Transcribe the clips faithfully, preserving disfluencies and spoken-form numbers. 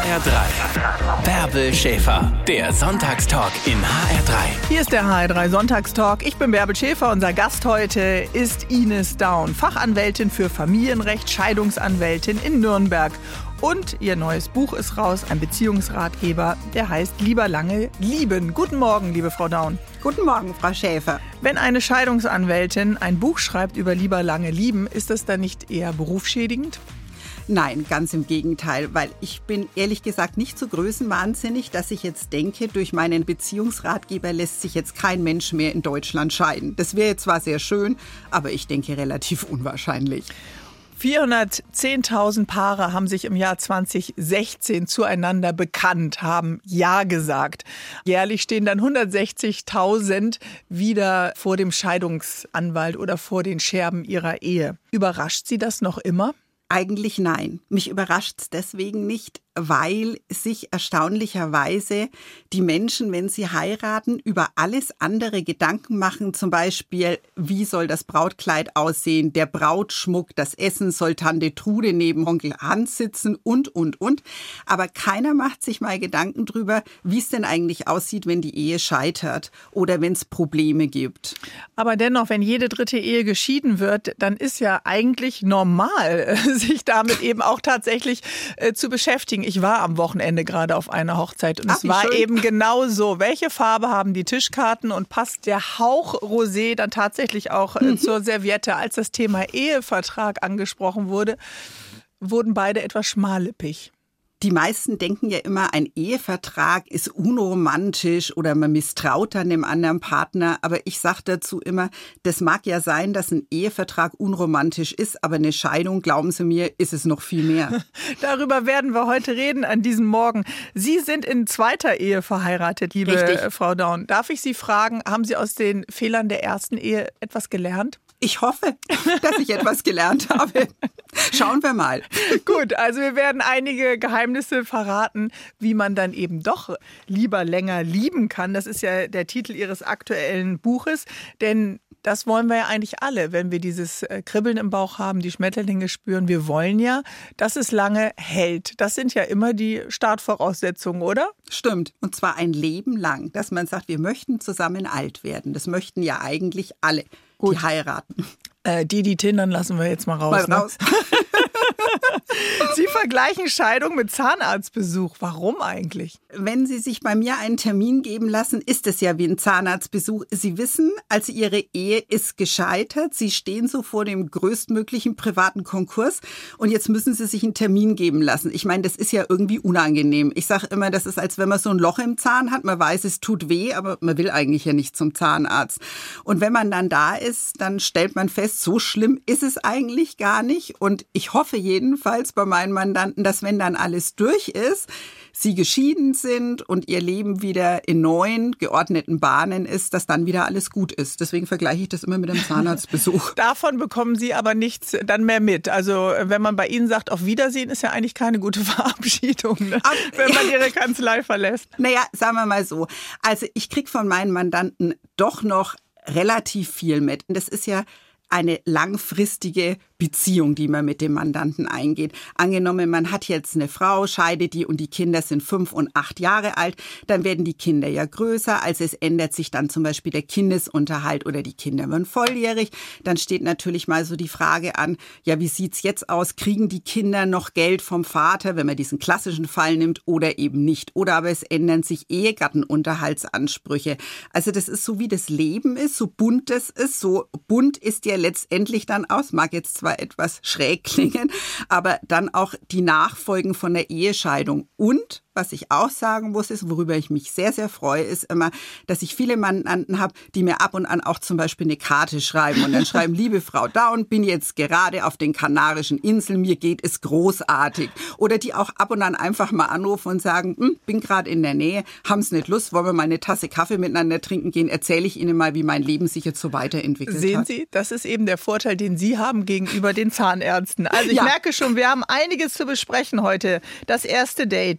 H R drei. Bärbel Schäfer, der Sonntagstalk in H R drei. Hier ist der H R drei Sonntagstalk. Ich bin Bärbel Schäfer. Unser Gast heute ist Ines Daun, Fachanwältin für Familienrecht, Scheidungsanwältin in Nürnberg. Und ihr neues Buch ist raus, ein Beziehungsratgeber, der heißt Lieber lange lieben. Guten Morgen, liebe Frau Daun. Guten Morgen, Frau Schäfer. Wenn eine Scheidungsanwältin ein Buch schreibt über lieber lange lieben, ist das dann nicht eher berufsschädigend? Nein, ganz im Gegenteil, weil ich bin ehrlich gesagt nicht so größenwahnsinnig, dass ich jetzt denke, durch meinen Beziehungsratgeber lässt sich jetzt kein Mensch mehr in Deutschland scheiden. Das wäre jetzt zwar sehr schön, aber ich denke relativ unwahrscheinlich. vierhundertzehntausend Paare haben sich im Jahr zwanzig sechzehn zueinander bekannt, haben Ja gesagt. Jährlich stehen dann hundertsechzigtausend wieder vor dem Scheidungsanwalt oder vor den Scherben ihrer Ehe. Überrascht Sie das noch immer? Eigentlich nein. Mich überrascht es deswegen nicht, weil sich erstaunlicherweise die Menschen, wenn sie heiraten, über alles andere Gedanken machen. Zum Beispiel, wie soll das Brautkleid aussehen, der Brautschmuck, das Essen, soll Tante Trude neben Onkel Hans sitzen und, und, und. Aber keiner macht sich mal Gedanken drüber, wie es denn eigentlich aussieht, wenn die Ehe scheitert oder wenn es Probleme gibt. Aber dennoch, wenn jede dritte Ehe geschieden wird, dann ist ja eigentlich normal, sich damit eben auch tatsächlich äh, zu beschäftigen. Ich war am Wochenende gerade auf einer Hochzeit und Ach, es war schön. eben genau so. Welche Farbe haben die Tischkarten und passt der Hauch Rosé dann tatsächlich auch äh, zur Serviette? Als das Thema Ehevertrag angesprochen wurde, wurden beide etwas schmallippig. Die meisten denken ja immer, ein Ehevertrag ist unromantisch oder man misstraut dann dem anderen Partner. Aber ich sage dazu immer, das mag ja sein, dass ein Ehevertrag unromantisch ist, aber eine Scheidung, glauben Sie mir, ist es noch viel mehr. Darüber werden wir heute reden an diesem Morgen. Sie sind in zweiter Ehe verheiratet, liebe Richtig. Frau Daun. Darf ich Sie fragen, haben Sie aus den Fehlern der ersten Ehe etwas gelernt? Ich hoffe, dass ich etwas gelernt habe. Schauen wir mal. Gut, also wir werden einige Geheimnisse verraten, wie man dann eben doch lieber länger lieben kann. Das ist ja der Titel Ihres aktuellen Buches, denn das wollen wir ja eigentlich alle, wenn wir dieses Kribbeln im Bauch haben, die Schmetterlinge spüren. Wir wollen ja, dass es lange hält. Das sind ja immer die Startvoraussetzungen, oder? Stimmt. Und zwar ein Leben lang, dass man sagt, wir möchten zusammen alt werden. Das möchten ja eigentlich alle, Gut. die heiraten. Äh, die, die tindern, lassen wir jetzt mal raus. Mal raus. Ne? Sie vergleichen Scheidung mit Zahnarztbesuch. Warum eigentlich? Wenn Sie sich bei mir einen Termin geben lassen, ist es ja wie ein Zahnarztbesuch. Sie wissen, also Ihre Ehe ist gescheitert. Sie stehen so vor dem größtmöglichen privaten Konkurs und jetzt müssen Sie sich einen Termin geben lassen. Ich meine, das ist ja irgendwie unangenehm. Ich sage immer, das ist, als wenn man so ein Loch im Zahn hat. Man weiß, es tut weh, aber man will eigentlich ja nicht zum Zahnarzt. Und wenn man dann da ist, dann stellt man fest, so schlimm ist es eigentlich gar nicht. Und ich hoffe jedenfalls bei meinen Mandanten, dass wenn dann alles durch ist, sie geschieden sind und ihr Leben wieder in neuen, geordneten Bahnen ist, dass dann wieder alles gut ist. Deswegen vergleiche ich das immer mit einem Zahnarztbesuch. Davon bekommen Sie aber nichts dann mehr mit. Also wenn man bei Ihnen sagt, auf Wiedersehen, ist ja eigentlich keine gute Verabschiedung, ne? Aber, wenn man Ihre Kanzlei verlässt. Naja, sagen wir mal so. Also ich kriege von meinen Mandanten doch noch relativ viel mit. Und das ist ja eine langfristige Beziehung, die man mit dem Mandanten eingeht. Angenommen, man hat jetzt eine Frau, scheidet die und die Kinder sind fünf und acht Jahre alt, dann werden die Kinder ja größer, also es ändert sich dann zum Beispiel der Kindesunterhalt oder die Kinder werden volljährig. Dann steht natürlich mal so die Frage an, ja, wie sieht's jetzt aus? Kriegen die Kinder noch Geld vom Vater, wenn man diesen klassischen Fall nimmt, oder eben nicht? Oder aber es ändern sich Ehegattenunterhaltsansprüche. Also das ist so, wie das Leben ist, so bunt das ist, so bunt ist ja letztendlich dann aus, mag jetzt zwar etwas schräg klingen, aber dann auch die Nachfolgen von der Ehescheidung. Und was ich auch sagen muss, ist, worüber ich mich sehr, sehr freue, ist immer, dass ich viele Mandanten habe, die mir ab und an auch zum Beispiel eine Karte schreiben und dann schreiben, liebe Frau Daun, bin jetzt gerade auf den Kanarischen Inseln, mir geht es großartig. Oder die auch ab und an einfach mal anrufen und sagen, hm, bin gerade in der Nähe, haben es nicht Lust, wollen wir mal eine Tasse Kaffee miteinander trinken gehen, erzähle ich Ihnen mal, wie mein Leben sich jetzt so weiterentwickelt Sehen hat. Sehen Sie, das ist eben der Vorteil, den Sie haben gegenüber den Zahnärzten. Also ich ja. merke schon, wir haben einiges zu besprechen heute. Das erste Date, dann aber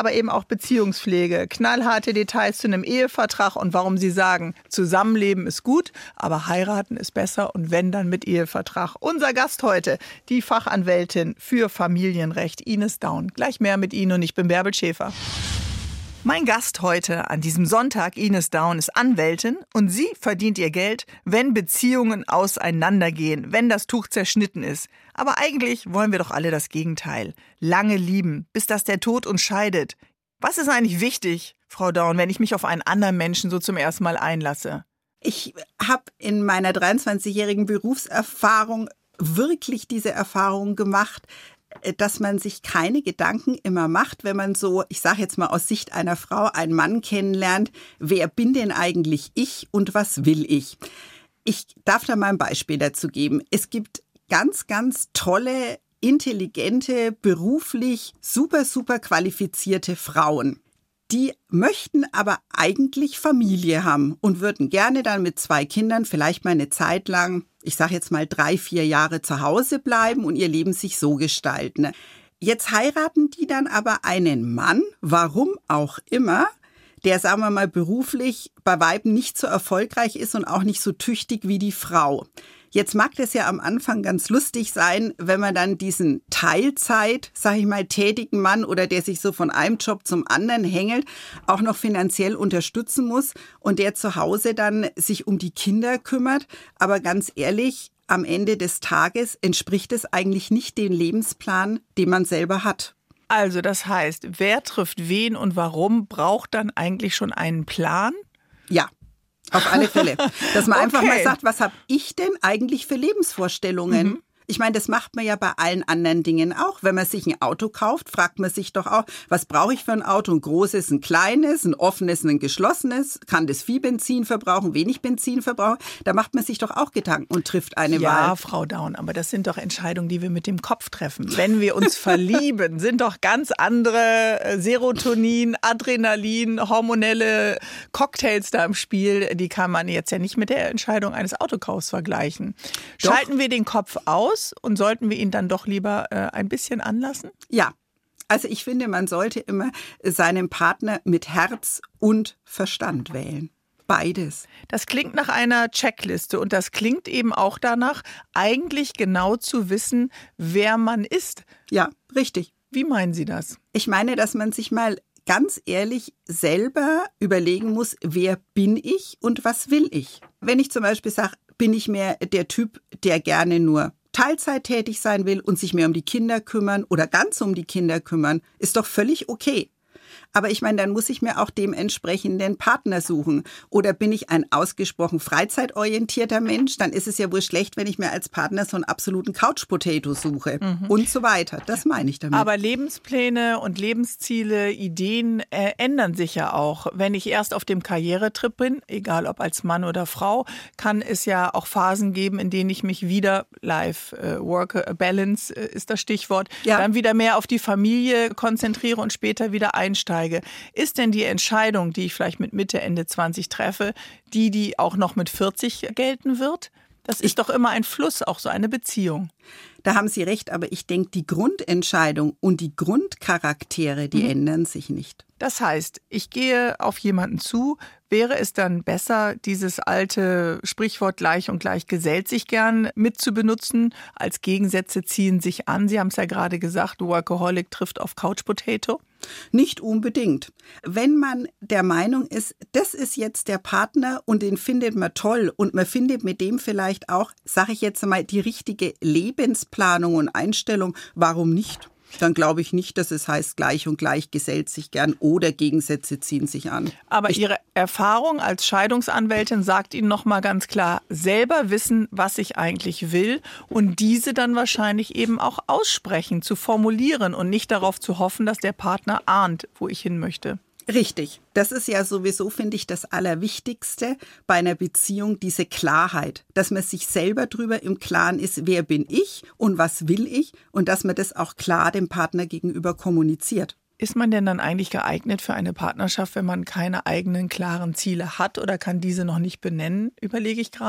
aber eben auch Beziehungspflege, knallharte Details zu einem Ehevertrag und warum Sie sagen, Zusammenleben ist gut, aber heiraten ist besser und wenn, dann mit Ehevertrag. Unser Gast heute, die Fachanwältin für Familienrecht, Ines Daun. Gleich mehr mit Ihnen und ich bin Bärbel Schäfer. Mein Gast heute an diesem Sonntag, Ines Daun, ist Anwältin und sie verdient ihr Geld, wenn Beziehungen auseinandergehen, wenn das Tuch zerschnitten ist. Aber eigentlich wollen wir doch alle das Gegenteil. Lange lieben, bis dass der Tod uns scheidet. Was ist eigentlich wichtig, Frau Daun, wenn ich mich auf einen anderen Menschen so zum ersten Mal einlasse? Ich habe in meiner dreiundzwanzigjährigen Berufserfahrung wirklich diese Erfahrung gemacht, dass man sich keine Gedanken immer macht, wenn man so, ich sage jetzt mal aus Sicht einer Frau, einen Mann kennenlernt, wer bin denn eigentlich ich und was will ich? Ich darf da mal ein Beispiel dazu geben. Es gibt ganz, ganz tolle, intelligente, beruflich super, super qualifizierte Frauen. Die möchten aber eigentlich Familie haben und würden gerne dann mit zwei Kindern vielleicht mal eine Zeit lang, ich sage jetzt mal drei, vier Jahre zu Hause bleiben und ihr Leben sich so gestalten. Jetzt heiraten die dann aber einen Mann, warum auch immer, der, sagen wir mal, beruflich bei Weiben nicht so erfolgreich ist und auch nicht so tüchtig wie die Frau. Jetzt mag das ja am Anfang ganz lustig sein, wenn man dann diesen Teilzeit, sag ich mal, tätigen Mann oder der sich so von einem Job zum anderen hängelt, auch noch finanziell unterstützen muss und der zu Hause dann sich um die Kinder kümmert. Aber ganz ehrlich, am Ende des Tages entspricht es eigentlich nicht dem Lebensplan, den man selber hat. Also das heißt, wer trifft wen und warum, braucht dann eigentlich schon einen Plan? Ja. Auf alle Fälle. Dass man okay. einfach mal sagt, was habe ich denn eigentlich für Lebensvorstellungen? Mhm. Ich meine, das macht man ja bei allen anderen Dingen auch. Wenn man sich ein Auto kauft, fragt man sich doch auch, was brauche ich für ein Auto? Ein großes, ein kleines, ein offenes, ein geschlossenes? Kann das viel Benzin verbrauchen, wenig Benzin verbrauchen? Da macht man sich doch auch Gedanken und trifft eine ja, Wahl. Ja, Frau Daun, aber das sind doch Entscheidungen, die wir mit dem Kopf treffen. Wenn wir uns verlieben, sind doch ganz andere Serotonin, Adrenalin, hormonelle Cocktails da im Spiel. Die kann man jetzt ja nicht mit der Entscheidung eines Autokaufs vergleichen. Doch. Schalten wir den Kopf aus? Und sollten wir ihn dann doch lieber äh, ein bisschen anlassen? Ja, also ich finde, man sollte immer seinen Partner mit Herz und Verstand wählen. Beides. Das klingt nach einer Checkliste und das klingt eben auch danach, eigentlich genau zu wissen, wer man ist. Ja, richtig. Wie meinen Sie das? Ich meine, dass man sich mal ganz ehrlich selber überlegen muss, wer bin ich und was will ich? Wenn ich zum Beispiel sage, bin ich mehr der Typ, der gerne nur Teilzeit tätig sein will und sich mehr um die Kinder kümmern oder ganz um die Kinder kümmern, ist doch völlig okay. Aber ich meine, dann muss ich mir auch dementsprechend den Partner suchen. Oder bin ich ein ausgesprochen freizeitorientierter Mensch, dann ist es ja wohl schlecht, wenn ich mir als Partner so einen absoluten Couch-Potato suche mhm. und so weiter. Das meine ich damit. Aber Lebenspläne und Lebensziele, Ideen äh, ändern sich ja auch. Wenn ich erst auf dem Karrieretrip bin, egal ob als Mann oder Frau, kann es ja auch Phasen geben, in denen ich mich wieder, Life-Work-Balance äh, ist das Stichwort, ja. dann wieder mehr auf die Familie konzentriere und später wieder einsteige. Ist denn die Entscheidung, die ich vielleicht mit Mitte, Ende zwanzig treffe, die, die auch noch mit vierzig gelten wird? Das ist doch immer ein Fluss, auch so eine Beziehung. Da haben Sie recht, aber ich denke, die Grundentscheidung und die Grundcharaktere, die mhm. ändern sich nicht. Das heißt, ich gehe auf jemanden zu, wäre es dann besser, dieses alte Sprichwort gleich und gleich gesellt sich gern mit zu benutzen, als Gegensätze ziehen sich an? Sie haben es ja gerade gesagt, Workaholic trifft auf Couch Potato. Nicht unbedingt. Wenn man der Meinung ist, das ist jetzt der Partner und den findet man toll und man findet mit dem vielleicht auch, sage ich jetzt mal, die richtige Lebensplanung und Einstellung, warum nicht? Dann glaube ich nicht, dass es heißt, gleich und gleich gesellt sich gern oder Gegensätze ziehen sich an. Aber ich Ihre Erfahrung als Scheidungsanwältin sagt Ihnen noch mal ganz klar, selber wissen, was ich eigentlich will und diese dann wahrscheinlich eben auch aussprechen, zu formulieren und nicht darauf zu hoffen, dass der Partner ahnt, wo ich hin möchte. Richtig. Das ist ja sowieso, finde ich, das Allerwichtigste bei einer Beziehung, diese Klarheit, dass man sich selber drüber im Klaren ist, wer bin ich und was will ich und dass man das auch klar dem Partner gegenüber kommuniziert. Ist man denn dann eigentlich geeignet für eine Partnerschaft, wenn man keine eigenen klaren Ziele hat oder kann diese noch nicht benennen, überlege ich gerade?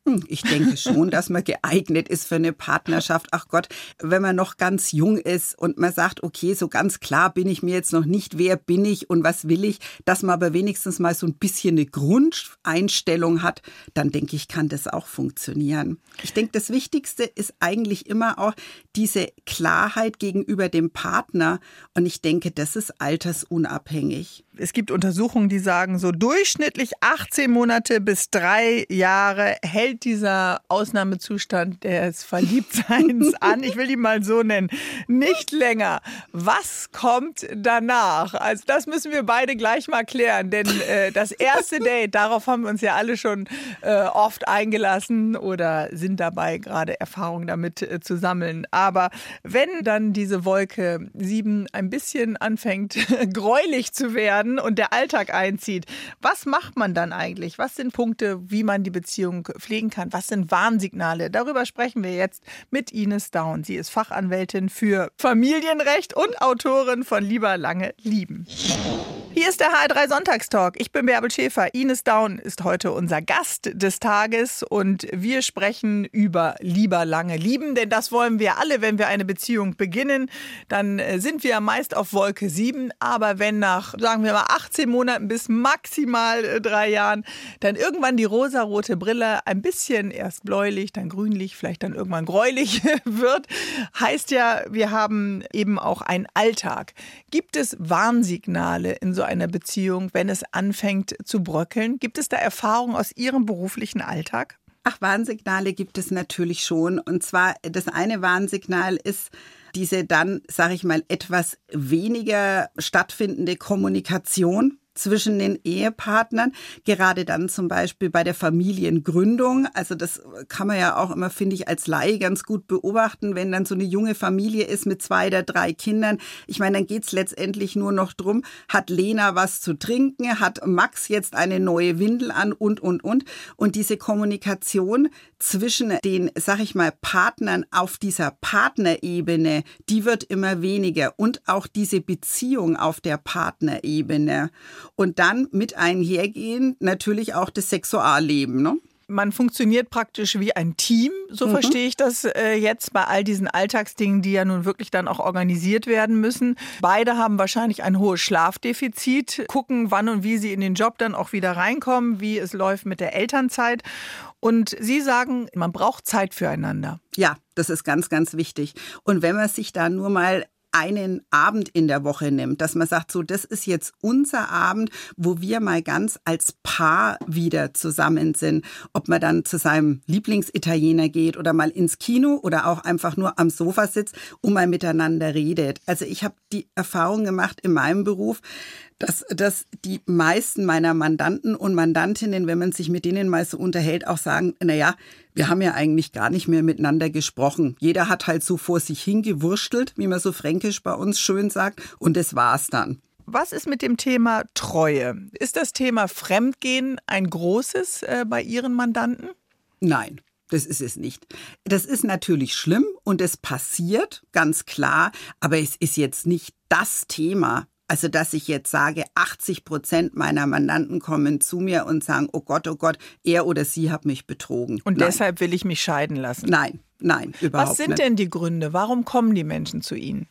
Ich denke schon, dass man geeignet ist für eine Partnerschaft. Ach Gott, wenn man noch ganz jung ist und man sagt, okay, so ganz klar bin ich mir jetzt noch nicht, wer bin ich und was will ich, dass man aber wenigstens mal so ein bisschen eine Grundeinstellung hat, dann denke ich, kann das auch funktionieren. Ich denke, das Wichtigste ist eigentlich immer auch diese Klarheit gegenüber dem Partner und ich denke, das ist altersunabhängig. Es gibt Untersuchungen, die sagen, so durchschnittlich achtzehn Monate bis drei Jahre hält dieser Ausnahmezustand des Verliebtseins an. Ich will ihn mal so nennen. Nicht länger. Was kommt danach? Also das müssen wir beide gleich mal klären, denn äh, das erste Date, darauf haben wir uns ja alle schon äh, oft eingelassen oder sind dabei, gerade Erfahrungen damit äh, zu sammeln. Aber wenn dann diese Wolke sieben ein bisschen anfängt, gräulich zu werden, und der Alltag einzieht. Was macht man dann eigentlich? Was sind Punkte, wie man die Beziehung pflegen kann? Was sind Warnsignale? Darüber sprechen wir jetzt mit Ines Daun. Sie ist Fachanwältin für Familienrecht und Autorin von Lieber lange lieben. Hier ist der H R drei Sonntagstalk. Ich bin Bärbel Schäfer. Ines Daun ist heute unser Gast des Tages und wir sprechen über Lieber lange lieben, denn das wollen wir alle, wenn wir eine Beziehung beginnen. Dann sind wir meist auf Wolke sieben, aber wenn nach, sagen wir mal, achtzehn Monaten bis maximal drei Jahren dann irgendwann die rosarote Brille ein bisschen erst bläulich, dann grünlich, vielleicht dann irgendwann gräulich wird, heißt ja, wir haben eben auch einen Alltag. Gibt es Warnsignale in so einer Beziehung, wenn es anfängt zu bröckeln? Gibt es da Erfahrungen aus Ihrem beruflichen Alltag? Ach, Warnsignale gibt es natürlich schon. Und zwar, das eine Warnsignal ist diese dann, sage ich mal, etwas weniger stattfindende Kommunikation zwischen den Ehepartnern, gerade dann zum Beispiel bei der Familiengründung. Also das kann man ja auch immer, finde ich, als Laie ganz gut beobachten, wenn dann so eine junge Familie ist mit zwei oder drei Kindern. Ich meine, dann geht's letztendlich nur noch drum, hat Lena was zu trinken, hat Max jetzt eine neue Windel an und, und, und. Und diese Kommunikation zwischen den, sag ich mal, Partnern auf dieser Partnerebene, die wird immer weniger. Und auch diese Beziehung auf der Partnerebene. Und dann mit einhergehen natürlich auch das Sexualleben, ne? Man funktioniert praktisch wie ein Team, so mhm. verstehe ich das äh, jetzt bei all diesen Alltagsdingen, die ja nun wirklich dann auch organisiert werden müssen. Beide haben wahrscheinlich ein hohes Schlafdefizit, gucken, wann und wie sie in den Job dann auch wieder reinkommen, wie es läuft mit der Elternzeit. Und Sie sagen, man braucht Zeit füreinander. Ja, das ist ganz, ganz wichtig. Und wenn man sich da nur mal einen Abend in der Woche nimmt, dass man sagt, so, das ist jetzt unser Abend, wo wir mal ganz als Paar wieder zusammen sind. Ob man dann zu seinem Lieblingsitaliener geht oder mal ins Kino oder auch einfach nur am Sofa sitzt und mal miteinander redet. Also ich habe die Erfahrung gemacht in meinem Beruf, dass, dass die meisten meiner Mandanten und Mandantinnen, wenn man sich mit denen mal so unterhält, auch sagen, naja, wir haben ja eigentlich gar nicht mehr miteinander gesprochen. Jeder hat halt so vor sich hingewurstelt, wie man so fränkisch bei uns schön sagt, und das war's dann. Was ist mit dem Thema Treue? Ist das Thema Fremdgehen ein großes äh, bei Ihren Mandanten? Nein. Das ist es nicht. Das ist natürlich schlimm und es passiert, ganz klar, aber es ist jetzt nicht das Thema. Also, dass ich jetzt sage, achtzig Prozent meiner Mandanten kommen zu mir und sagen, oh Gott, oh Gott, er oder sie hat mich betrogen. Und nein. Deshalb will ich mich scheiden lassen. Nein, nein, überhaupt nicht. Was sind nicht. denn die Gründe? Warum kommen die Menschen zu Ihnen?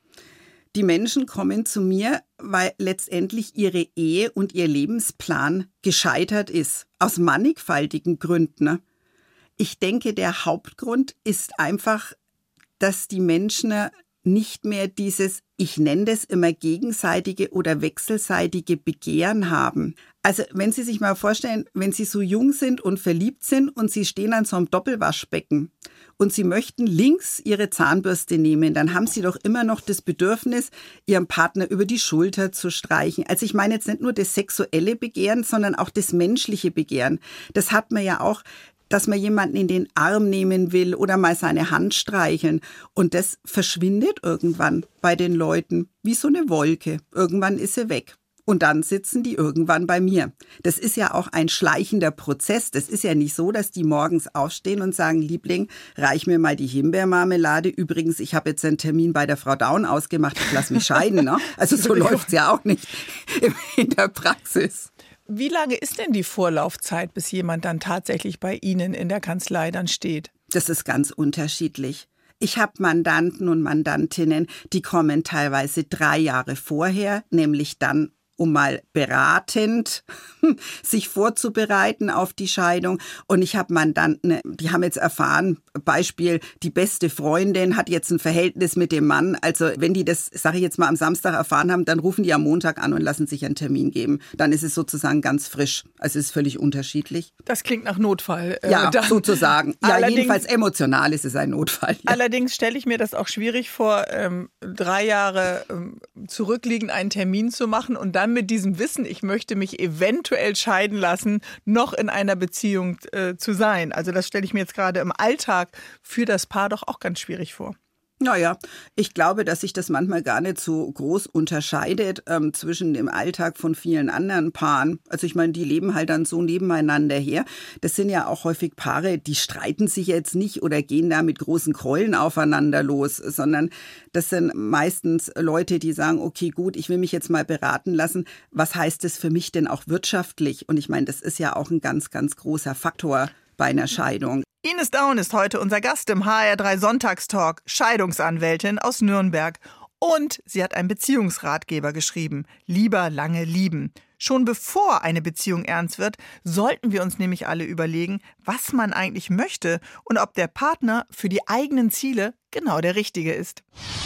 Die Menschen kommen zu mir, weil letztendlich ihre Ehe und ihr Lebensplan gescheitert ist. Aus mannigfaltigen Gründen. Ich denke, der Hauptgrund ist einfach, dass die Menschen nicht mehr dieses, ich nenne das immer gegenseitige oder wechselseitige Begehren haben. Also wenn Sie sich mal vorstellen, wenn Sie so jung sind und verliebt sind und Sie stehen an so einem Doppelwaschbecken und Sie möchten links Ihre Zahnbürste nehmen, dann haben Sie doch immer noch das Bedürfnis, Ihrem Partner über die Schulter zu streichen. Also ich meine jetzt nicht nur das sexuelle Begehren, sondern auch das menschliche Begehren. Das hat man ja auch, dass man jemanden in den Arm nehmen will oder mal seine Hand streicheln. Und das verschwindet irgendwann bei den Leuten wie so eine Wolke. Irgendwann ist sie weg. Und dann sitzen die irgendwann bei mir. Das ist ja auch ein schleichender Prozess. Das ist ja nicht so, dass die morgens aufstehen und sagen, Liebling, reich mir mal die Himbeermarmelade. Übrigens, ich habe jetzt einen Termin bei der Frau Daun ausgemacht, ich lasse mich scheiden. Ne? Also so läuft es ja auch nicht in der Praxis. Wie lange ist denn die Vorlaufzeit, bis jemand dann tatsächlich bei Ihnen in der Kanzlei dann steht? Das ist ganz unterschiedlich. Ich habe Mandanten und Mandantinnen, die kommen teilweise drei Jahre vorher, nämlich dann, um mal beratend sich vorzubereiten auf die Scheidung. Und ich habe Mandanten, die haben jetzt erfahren, Beispiel, die beste Freundin hat jetzt ein Verhältnis mit dem Mann. Also wenn die das, sage ich jetzt mal, am Samstag erfahren haben, dann rufen die am Montag an und lassen sich einen Termin geben. Dann ist es sozusagen ganz frisch. Also es ist völlig unterschiedlich. Das klingt nach Notfall. Äh, ja, dann. sozusagen. Ja, jedenfalls emotional ist es ein Notfall. Ja. Allerdings stelle ich mir das auch schwierig vor, ähm, drei Jahre ähm, zurückliegend einen Termin zu machen und dann mit diesem Wissen, ich möchte mich eventuell scheiden lassen, noch in einer Beziehung äh, zu sein. Also das stelle ich mir jetzt gerade im Alltag für das Paar doch auch ganz schwierig vor. Naja, ich glaube, dass sich das manchmal gar nicht so groß unterscheidet ähm, zwischen dem Alltag von vielen anderen Paaren. Also ich meine, die leben halt dann so nebeneinander her. Das sind ja auch häufig Paare, die streiten sich jetzt nicht oder gehen da mit großen Keulen aufeinander los, sondern das sind meistens Leute, die sagen, okay, gut, ich will mich jetzt mal beraten lassen. Was heißt das für mich denn auch wirtschaftlich? Und ich meine, das ist ja auch ein ganz, ganz großer Faktor bei einer Scheidung. Ines Daun ist heute unser Gast im H R drei Sonntagstalk, Scheidungsanwältin aus Nürnberg. Und sie hat einen Beziehungsratgeber geschrieben, Lieber lange lieben. Schon bevor eine Beziehung ernst wird, sollten wir uns nämlich alle überlegen, was man eigentlich möchte und ob der Partner für die eigenen Ziele genau der Richtige ist.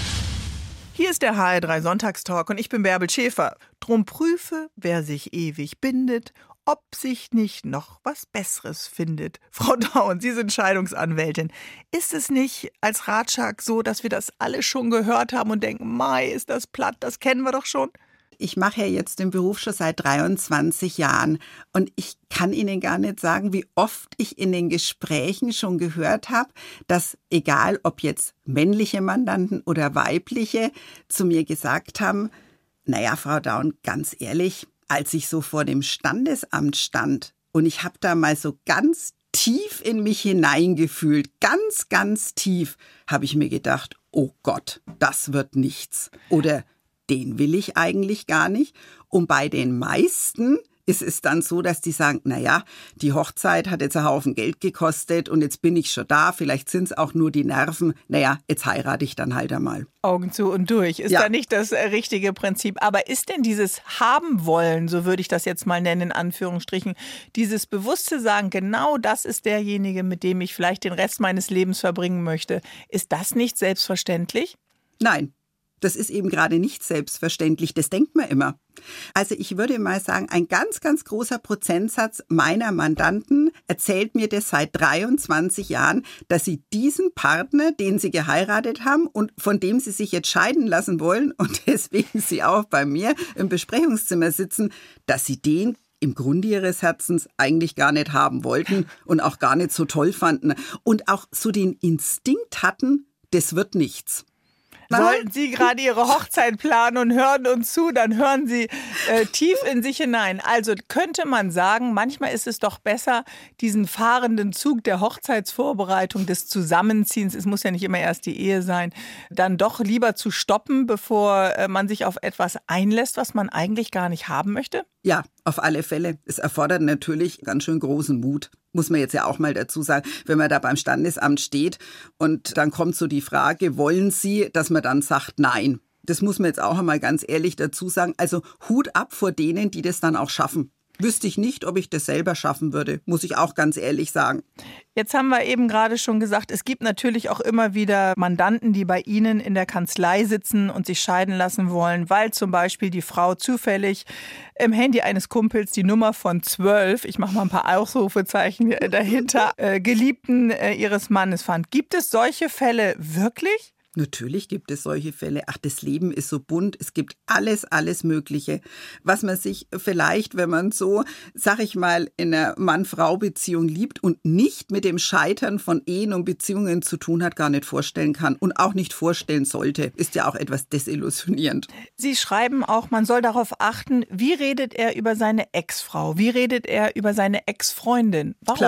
Hier ist der H R drei Sonntagstalk und ich bin Bärbel Schäfer. Drum prüfe, wer sich ewig bindet, ob sich nicht noch was Besseres findet. Frau Daun, Sie sind Scheidungsanwältin. Ist es nicht als Ratschlag so, dass wir das alle schon gehört haben und denken, Mai, ist das platt, das kennen wir doch schon? Ich mache ja jetzt den Beruf schon seit dreiundzwanzig Jahren und ich kann Ihnen gar nicht sagen, wie oft ich in den Gesprächen schon gehört habe, dass egal ob jetzt männliche Mandanten oder weibliche zu mir gesagt haben, naja, Frau Daun, ganz ehrlich, als ich so vor dem Standesamt stand und ich habe da mal so ganz tief in mich hineingefühlt, ganz, ganz tief, habe ich mir gedacht, oh Gott, das wird nichts. Oder den will ich eigentlich gar nicht. Und bei den meisten ist es dann so, dass die sagen, naja, die Hochzeit hat jetzt einen Haufen Geld gekostet und jetzt bin ich schon da, vielleicht sind es auch nur die Nerven, naja, jetzt heirate ich dann halt einmal. Augen zu und durch, ist ja da nicht das richtige Prinzip. Aber ist denn dieses Haben wollen, so würde ich das jetzt mal nennen, in Anführungsstrichen, dieses bewusste Sagen, genau das ist derjenige, mit dem ich vielleicht den Rest meines Lebens verbringen möchte, ist das nicht selbstverständlich? Nein. Das ist eben gerade nicht selbstverständlich, das denkt man immer. Also ich würde mal sagen, ein ganz, ganz großer Prozentsatz meiner Mandanten erzählt mir das seit dreiundzwanzig Jahren, dass sie diesen Partner, den sie geheiratet haben und von dem sie sich jetzt scheiden lassen wollen und deswegen sie auch bei mir im Besprechungszimmer sitzen, dass sie den im Grunde ihres Herzens eigentlich gar nicht haben wollten und auch gar nicht so toll fanden und auch so den Instinkt hatten, das wird nichts. Sollten Sie gerade Ihre Hochzeit planen und hören uns zu, dann hören Sie äh, tief in sich hinein. Also könnte man sagen, manchmal ist es doch besser, diesen fahrenden Zug der Hochzeitsvorbereitung, des Zusammenziehens, es muss ja nicht immer erst die Ehe sein, dann doch lieber zu stoppen, bevor äh, man sich auf etwas einlässt, was man eigentlich gar nicht haben möchte? Ja, auf alle Fälle. Es erfordert natürlich ganz schön großen Mut. Muss man jetzt ja auch mal dazu sagen, wenn man da beim Standesamt steht und dann kommt so die Frage, wollen Sie, dass man dann sagt, nein. Das muss man jetzt auch einmal ganz ehrlich dazu sagen. Also Hut ab vor denen, die das dann auch schaffen. Wüsste ich nicht, ob ich das selber schaffen würde, muss ich auch ganz ehrlich sagen. Jetzt haben wir eben gerade schon gesagt, es gibt natürlich auch immer wieder Mandanten, die bei Ihnen in der Kanzlei sitzen und sich scheiden lassen wollen, weil zum Beispiel die Frau zufällig im Handy eines Kumpels die Nummer von zwölf, ich mache mal ein paar Ausrufezeichen dahinter, äh, Geliebten äh, ihres Mannes fand. Gibt es solche Fälle wirklich? Natürlich gibt es solche Fälle. Ach, das Leben ist so bunt. Es gibt alles, alles Mögliche. Was man sich vielleicht, wenn man so, sag ich mal, in einer Mann-Frau-Beziehung liebt und nicht mit dem Scheitern von Ehen und Beziehungen zu tun hat, gar nicht vorstellen kann und auch nicht vorstellen sollte. Ist ja auch etwas desillusionierend. Sie schreiben auch, man soll darauf achten, wie redet er über seine Ex-Frau? Wie redet er über seine Ex-Freundin? Warum? Klar.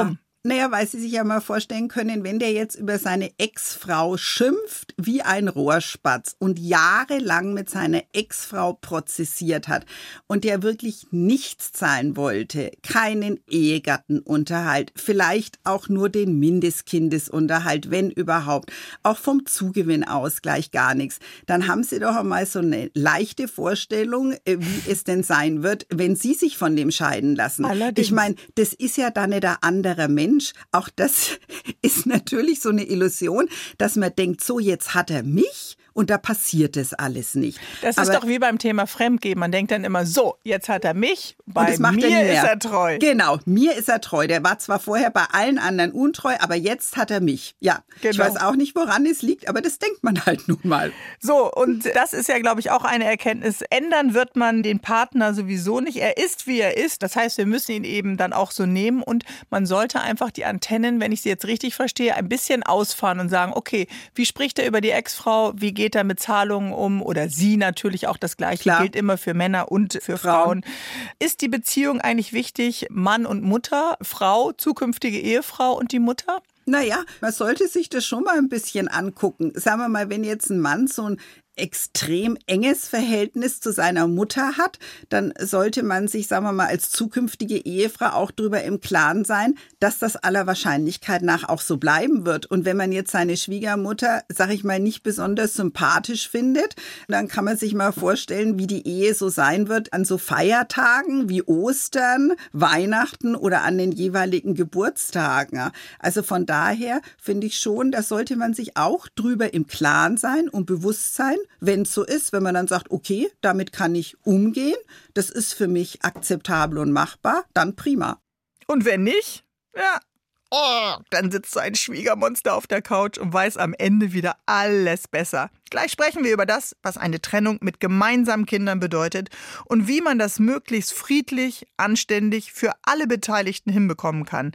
Naja, weil Sie sich ja mal vorstellen können, wenn der jetzt über seine Ex-Frau schimpft wie ein Rohrspatz und jahrelang mit seiner Ex-Frau prozessiert hat und der wirklich nichts zahlen wollte, keinen Ehegattenunterhalt, vielleicht auch nur den Mindestkindesunterhalt, wenn überhaupt, auch vom Zugewinnausgleich gar nichts, dann haben Sie doch einmal so eine leichte Vorstellung, wie es denn sein wird, wenn Sie sich von dem scheiden lassen. Allerdings. Ich meine, das ist ja dann nicht ein anderer Mensch. Auch das ist natürlich so eine Illusion, dass man denkt, so jetzt hat er mich und da passiert das alles nicht. Das Aber ist doch wie beim Thema Fremdgehen. Man denkt dann immer, so, jetzt hat er mich, bei das macht mir er ist er treu. Genau, mir ist er treu. Der war zwar vorher bei allen anderen untreu, aber jetzt hat er mich. Ja, genau. Ich weiß auch nicht, woran es liegt, aber das denkt man halt nun mal. So, und das ist ja, glaube ich, auch eine Erkenntnis. Ändern wird man den Partner sowieso nicht. Er ist, wie er ist. Das heißt, wir müssen ihn eben dann auch so nehmen und man sollte einfach die Antennen, wenn ich sie jetzt richtig verstehe, ein bisschen ausfahren und sagen, okay, wie spricht er über die Ex-Frau, wie geht geht er mit Zahlungen um oder sie natürlich auch das Gleiche, Klar. gilt immer für Männer und für Frauen. Frauen. Ist die Beziehung eigentlich wichtig, Mann und Mutter, Frau, zukünftige Ehefrau und die Mutter? Naja, man sollte sich das schon mal ein bisschen angucken. Sagen wir mal, wenn jetzt ein Mann so ein extrem enges Verhältnis zu seiner Mutter hat, dann sollte man sich, sagen wir mal, als zukünftige Ehefrau auch darüber im Klaren sein, dass das aller Wahrscheinlichkeit nach auch so bleiben wird. Und wenn man jetzt seine Schwiegermutter, sag ich mal, nicht besonders sympathisch findet, dann kann man sich mal vorstellen, wie die Ehe so sein wird an so Feiertagen wie Ostern, Weihnachten oder an den jeweiligen Geburtstagen. Also von daher finde ich schon, da sollte man sich auch drüber im Klaren sein und bewusst sein, wenn es so ist, wenn man dann sagt, okay, damit kann ich umgehen, das ist für mich akzeptabel und machbar, dann prima. Und wenn nicht, ja, oh, dann sitzt so ein Schwiegermonster auf der Couch und weiß am Ende wieder alles besser. Gleich sprechen wir über das, was eine Trennung mit gemeinsamen Kindern bedeutet und wie man das möglichst friedlich, anständig für alle Beteiligten hinbekommen kann.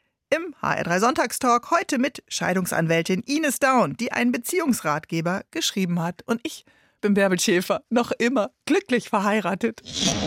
Im H R drei Sonntagstalk heute mit Scheidungsanwältin Ines Daun, die einen Beziehungsratgeber geschrieben hat. Und ich bin Bärbel Schäfer, noch immer glücklich verheiratet.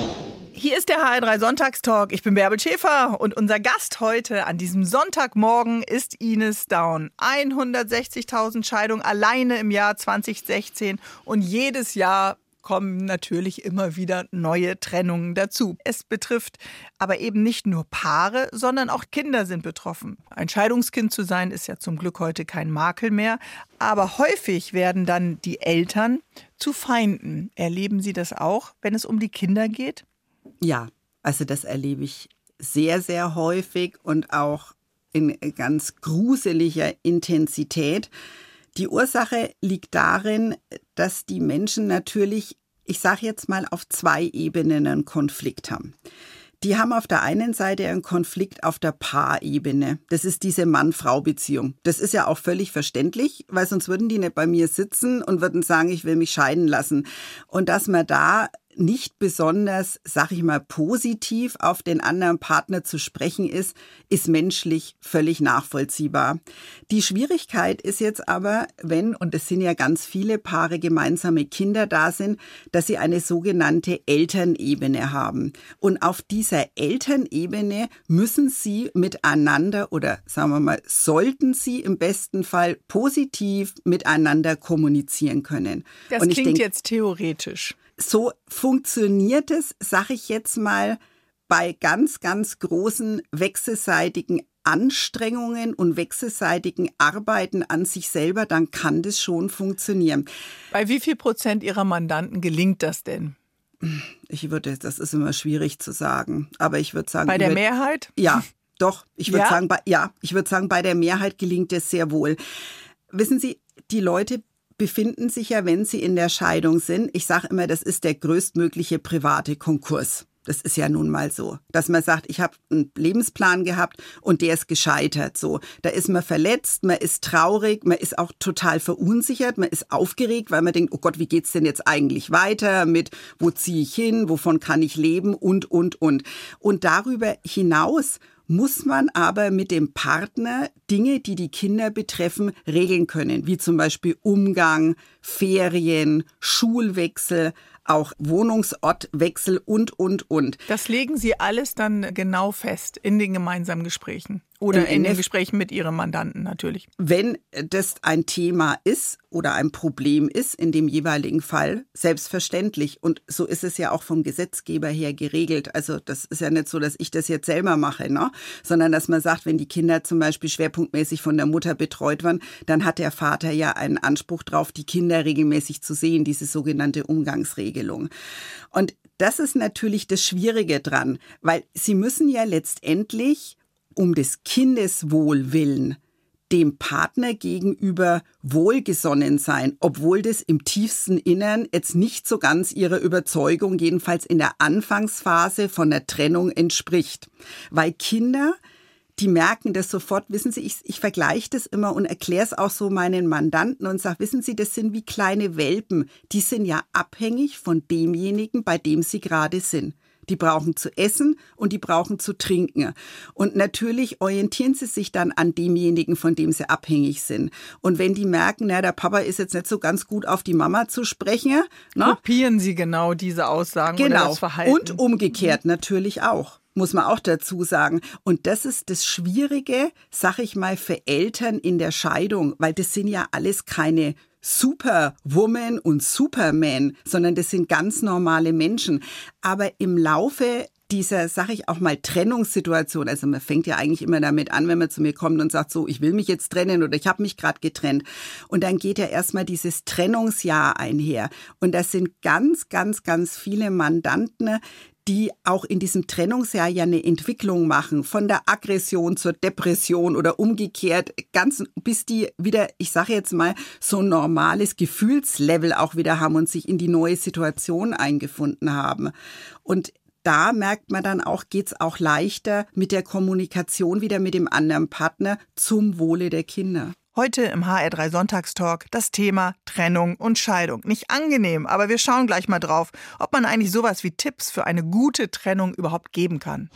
Hier ist der H R drei Sonntagstalk. Ich bin Bärbel Schäfer und unser Gast heute an diesem Sonntagmorgen ist Ines Daun. hundertsechzigtausend Scheidungen alleine im Jahr zweitausendsechzehn und jedes Jahr kommen natürlich immer wieder neue Trennungen dazu. Es betrifft aber eben nicht nur Paare, sondern auch Kinder sind betroffen. Ein Scheidungskind zu sein, ist ja zum Glück heute kein Makel mehr. Aber häufig werden dann die Eltern zu Feinden. Erleben Sie das auch, wenn es um die Kinder geht? Ja, also das erlebe ich sehr, sehr häufig und auch in ganz gruseliger Intensität. Die Ursache liegt darin, dass die Menschen natürlich, ich sage jetzt mal, auf zwei Ebenen einen Konflikt haben. Die haben auf der einen Seite einen Konflikt auf der Paarebene. Das ist diese Mann-Frau-Beziehung. Das ist ja auch völlig verständlich, weil sonst würden die nicht bei mir sitzen und würden sagen, ich will mich scheiden lassen. Und dass man da nicht besonders, sag ich mal, positiv auf den anderen Partner zu sprechen ist, ist menschlich völlig nachvollziehbar. Die Schwierigkeit ist jetzt aber, wenn, und es sind ja ganz viele Paare gemeinsame Kinder da sind, dass sie eine sogenannte Elternebene haben. Und auf dieser Elternebene müssen sie miteinander oder sagen wir mal, sollten sie im besten Fall positiv miteinander kommunizieren können. Das und ich klingt denk, jetzt theoretisch. So funktioniert es, sage ich jetzt mal, bei ganz, ganz großen wechselseitigen Anstrengungen und wechselseitigen Arbeiten an sich selber, dann kann das schon funktionieren. Bei wie viel Prozent Ihrer Mandanten gelingt das denn? Ich würde, das ist immer schwierig zu sagen, aber ich würde sagen... Bei der über, Mehrheit? Ja, doch. Ich würde ja? sagen, bei, ja, ich würde sagen, bei der Mehrheit gelingt es sehr wohl. Wissen Sie, die Leute befinden sich ja, wenn sie in der Scheidung sind, ich sage immer, das ist der größtmögliche private Konkurs. Das ist ja nun mal so, dass man sagt, ich habe einen Lebensplan gehabt und der ist gescheitert. So, da ist man verletzt, man ist traurig, man ist auch total verunsichert, man ist aufgeregt, weil man denkt, oh Gott, wie geht's denn jetzt eigentlich weiter mit, wo ziehe ich hin, wovon kann ich leben und, und, und. Und darüber hinaus muss man aber mit dem Partner Dinge, die die Kinder betreffen, regeln können, wie zum Beispiel Umgang, Ferien, Schulwechsel, auch Wohnungsortwechsel und, und, und. Das legen Sie alles dann genau fest in den gemeinsamen Gesprächen? Oder in den Gesprächen mit Ihrem Mandanten natürlich. Wenn das ein Thema ist oder ein Problem ist in dem jeweiligen Fall, selbstverständlich. Und so ist es ja auch vom Gesetzgeber her geregelt. Also das ist ja nicht so, dass ich das jetzt selber mache, ne? Sondern dass man sagt, wenn die Kinder zum Beispiel schwerpunktmäßig von der Mutter betreut werden, dann hat der Vater ja einen Anspruch drauf, die Kinder regelmäßig zu sehen, diese sogenannte Umgangsregelung. Und das ist natürlich das Schwierige dran, weil sie müssen ja letztendlich um des Kindeswohl willen dem Partner gegenüber wohlgesonnen sein, obwohl das im tiefsten Innern jetzt nicht so ganz ihrer Überzeugung, jedenfalls in der Anfangsphase von der Trennung entspricht. Weil Kinder, die merken das sofort, wissen Sie, ich, ich vergleiche das immer und erkläre es auch so meinen Mandanten und sage, wissen Sie, das sind wie kleine Welpen, die sind ja abhängig von demjenigen, bei dem sie gerade sind. Die brauchen zu essen und die brauchen zu trinken. Und natürlich orientieren sie sich dann an demjenigen, von dem sie abhängig sind. Und wenn die merken, na, der Papa ist jetzt nicht so ganz gut auf die Mama zu sprechen. Ne? Kopieren sie genau diese Aussagen genau. oder das Verhalten. Und umgekehrt natürlich auch. Muss man auch dazu sagen. Und das ist das Schwierige, sag ich mal, für Eltern in der Scheidung, weil das sind ja alles keine Superwoman und Superman, sondern das sind ganz normale Menschen. Aber im Laufe dieser, sag ich auch mal, Trennungssituation, also man fängt ja eigentlich immer damit an, wenn man zu mir kommt und sagt so, ich will mich jetzt trennen oder ich habe mich gerade getrennt. Und dann geht ja erstmal dieses Trennungsjahr einher. Und das sind ganz, ganz, ganz viele Mandanten, die auch in diesem Trennungsjahr ja eine Entwicklung machen, von der Aggression zur Depression oder umgekehrt, ganz bis die wieder, ich sage jetzt mal, so ein normales Gefühlslevel auch wieder haben und sich in die neue Situation eingefunden haben. Und da merkt man dann auch, geht's auch leichter mit der Kommunikation wieder mit dem anderen Partner zum Wohle der Kinder. Heute im H R drei Sonntagstalk das Thema Trennung und Scheidung. Nicht angenehm, aber wir schauen gleich mal drauf, ob man eigentlich sowas wie Tipps für eine gute Trennung überhaupt geben kann.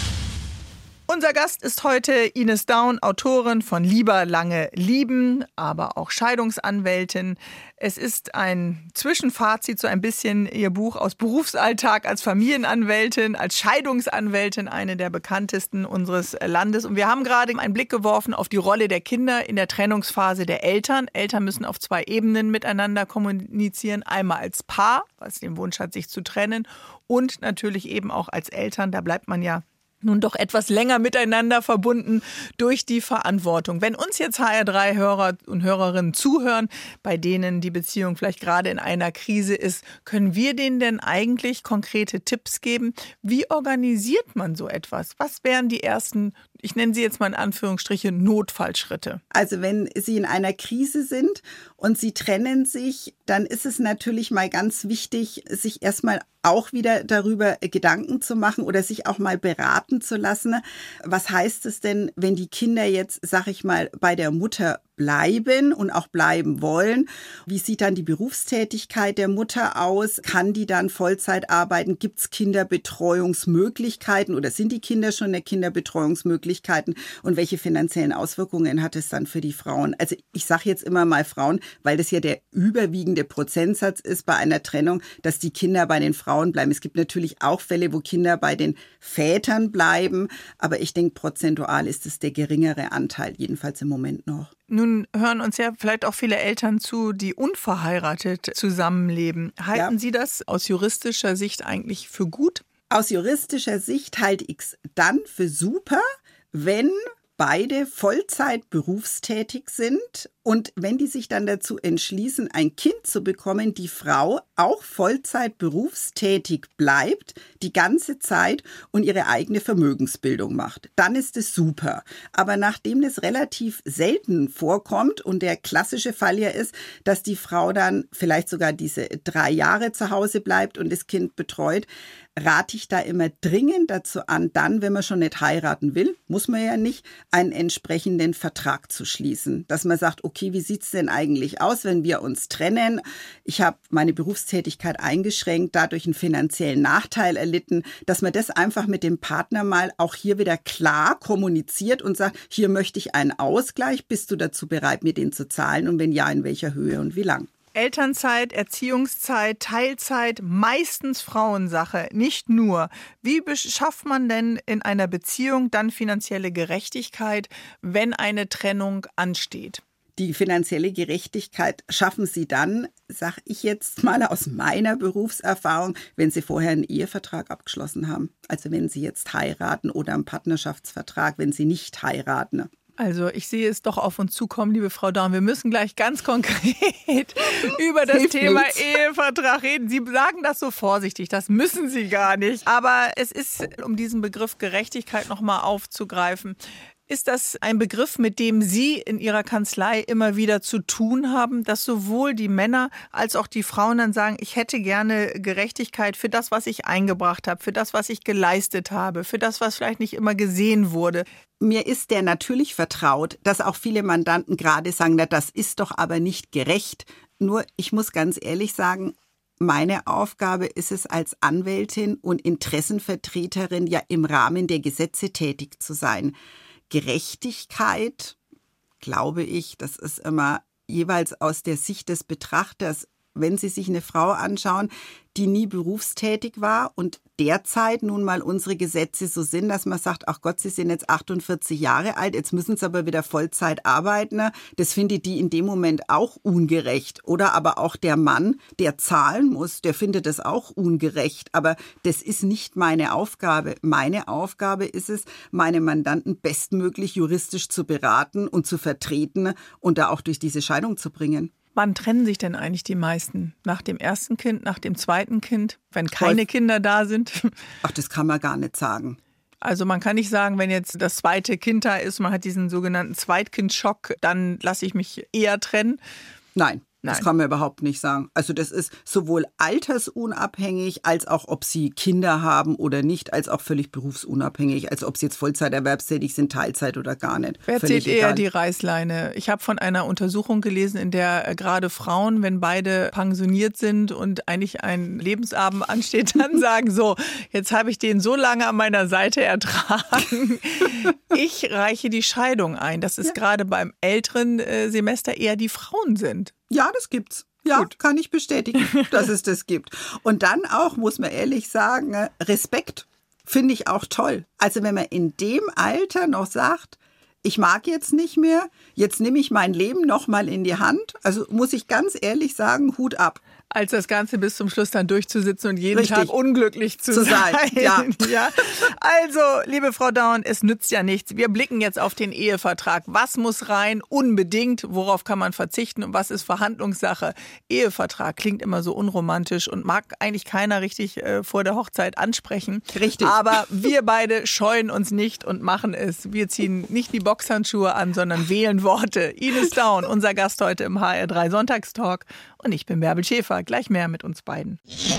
Unser Gast ist heute Ines Daun, Autorin von Lieber lange lieben, aber auch Scheidungsanwältin. Es ist ein Zwischenfazit, so ein bisschen ihr Buch aus Berufsalltag als Familienanwältin, als Scheidungsanwältin, eine der bekanntesten unseres Landes. Und wir haben gerade einen Blick geworfen auf die Rolle der Kinder in der Trennungsphase der Eltern. Eltern müssen auf zwei Ebenen miteinander kommunizieren. Einmal als Paar, was den Wunsch hat, sich zu trennen, und natürlich eben auch als Eltern. Da bleibt man ja nun doch etwas länger miteinander verbunden durch die Verantwortung. Wenn uns jetzt H R drei Hörer und Hörerinnen zuhören, bei denen die Beziehung vielleicht gerade in einer Krise ist, können wir denen denn eigentlich konkrete Tipps geben? Wie organisiert man so etwas? Was wären die ersten, ich nenne sie jetzt mal in Anführungsstriche, Notfallschritte? Also wenn Sie in einer Krise sind und Sie trennen sich, dann ist es natürlich mal ganz wichtig, sich erstmal auch wieder darüber Gedanken zu machen oder sich auch mal beraten zu lassen. Was heißt es denn, wenn die Kinder jetzt, sag ich mal, bei der Mutter bleiben und auch bleiben wollen? Wie sieht dann die Berufstätigkeit der Mutter aus? Kann die dann Vollzeit arbeiten? Gibt es Kinderbetreuungsmöglichkeiten oder sind die Kinder schon in der Kinderbetreuungsmöglichkeiten? Und welche finanziellen Auswirkungen hat es dann für die Frauen? Also ich sage jetzt immer mal Frauen, weil das ja der überwiegende Prozentsatz ist bei einer Trennung, dass die Kinder bei den Frauen bleiben. Es gibt natürlich auch Fälle, wo Kinder bei den Vätern bleiben, aber ich denke, prozentual ist es der geringere Anteil, jedenfalls im Moment noch. Nun hören uns ja vielleicht auch viele Eltern zu, die unverheiratet zusammenleben. Halten ja. Sie das aus juristischer Sicht eigentlich für gut? Aus juristischer Sicht halte ich es dann für super, wenn beide Vollzeit berufstätig sind und wenn die sich dann dazu entschließen, ein Kind zu bekommen, die Frau auch Vollzeit berufstätig bleibt, die ganze Zeit und ihre eigene Vermögensbildung macht. Dann ist es super. Aber nachdem das relativ selten vorkommt und der klassische Fall ja ist, dass die Frau dann vielleicht sogar diese drei Jahre zu Hause bleibt und das Kind betreut, rate ich da immer dringend dazu an, dann, wenn man schon nicht heiraten will, muss man ja nicht, einen entsprechenden Vertrag zu schließen. Dass man sagt, okay, wie sieht's denn eigentlich aus, wenn wir uns trennen? Ich habe meine Berufstätigkeit eingeschränkt, dadurch einen finanziellen Nachteil erlitten, dass man das einfach mit dem Partner mal auch hier wieder klar kommuniziert und sagt, hier möchte ich einen Ausgleich, bist du dazu bereit, mir den zu zahlen und wenn ja, in welcher Höhe und wie lang? Elternzeit, Erziehungszeit, Teilzeit, meistens Frauensache, nicht nur. Wie schafft man denn in einer Beziehung dann finanzielle Gerechtigkeit, wenn eine Trennung ansteht? Die finanzielle Gerechtigkeit schaffen Sie dann, sage ich jetzt mal aus meiner Berufserfahrung, wenn Sie vorher einen Ehevertrag abgeschlossen haben. Also wenn Sie jetzt heiraten oder einen Partnerschaftsvertrag, wenn Sie nicht heiraten. Also ich sehe es doch auf uns zukommen, liebe Frau Daun. Wir müssen gleich ganz konkret über das Hilft Thema nichts. Ehevertrag reden. Sie sagen das so vorsichtig, das müssen Sie gar nicht. Aber es ist, um diesen Begriff Gerechtigkeit nochmal aufzugreifen, ist das ein Begriff, mit dem Sie in Ihrer Kanzlei immer wieder zu tun haben, dass sowohl die Männer als auch die Frauen dann sagen, ich hätte gerne Gerechtigkeit für das, was ich eingebracht habe, für das, was ich geleistet habe, für das, was vielleicht nicht immer gesehen wurde? Mir ist der natürlich vertraut, dass auch viele Mandanten gerade sagen, na, das ist doch aber nicht gerecht. Nur, ich muss ganz ehrlich sagen, meine Aufgabe ist es als Anwältin und Interessenvertreterin ja im Rahmen der Gesetze tätig zu sein. Gerechtigkeit, glaube ich, das ist immer jeweils aus der Sicht des Betrachters, wenn Sie sich eine Frau anschauen, die nie berufstätig war und derzeit nun mal unsere Gesetze so sind, dass man sagt, ach Gott, Sie sind jetzt achtundvierzig Jahre alt, jetzt müssen Sie aber wieder Vollzeit arbeiten. Das findet die in dem Moment auch ungerecht. Oder aber auch der Mann, der zahlen muss, der findet das auch ungerecht. Aber das ist nicht meine Aufgabe. Meine Aufgabe ist es, meine Mandanten bestmöglich juristisch zu beraten und zu vertreten und da auch durch diese Scheidung zu bringen. Wann trennen sich denn eigentlich die meisten? Nach dem ersten Kind, nach dem zweiten Kind, wenn keine Kinder da sind? Ach, das kann man gar nicht sagen. Also man kann nicht sagen, wenn jetzt das zweite Kind da ist, man hat diesen sogenannten Zweitkindsschock, dann lasse ich mich eher trennen. Nein. Nein. Das kann man überhaupt nicht sagen. Also das ist sowohl altersunabhängig, als auch ob Sie Kinder haben oder nicht, als auch völlig berufsunabhängig, als ob Sie jetzt Vollzeiterwerbstätig sind, Teilzeit oder gar nicht. Wer Völlig zieht eher egal. die Reißleine? Ich habe von einer Untersuchung gelesen, in der gerade Frauen, wenn beide pensioniert sind und eigentlich ein Lebensabend ansteht, dann sagen so, jetzt habe ich den so lange an meiner Seite ertragen. Ich reiche die Scheidung ein. Das ist ja. gerade beim älteren äh, Semester eher die Frauen sind. Ja, das gibt's. Ja, Gut. Kann ich bestätigen, dass es das gibt. Und dann auch, muss man ehrlich sagen, Respekt finde ich auch toll. Also wenn man in dem Alter noch sagt, ich mag jetzt nicht mehr, jetzt nehme ich mein Leben noch mal in die Hand. Also muss ich ganz ehrlich sagen, Hut ab. Als das Ganze bis zum Schluss dann durchzusitzen und jeden Richtig. Tag unglücklich zu, Zu sein. sein. Ja. Ja. Also, liebe Frau Daun, es nützt ja nichts. Wir blicken jetzt auf den Ehevertrag. Was muss rein? Unbedingt. Worauf kann man verzichten? Und was ist Verhandlungssache? Ehevertrag klingt immer so unromantisch und mag eigentlich keiner richtig äh, vor der Hochzeit ansprechen. Richtig. Aber wir beide scheuen uns nicht und machen es. Wir ziehen nicht die Boxhandschuhe an, sondern wählen Worte. Ines Daun, unser Gast heute im H R drei Sonntagstalk. Und ich bin Bärbel Schäfer. Gleich mehr mit uns beiden.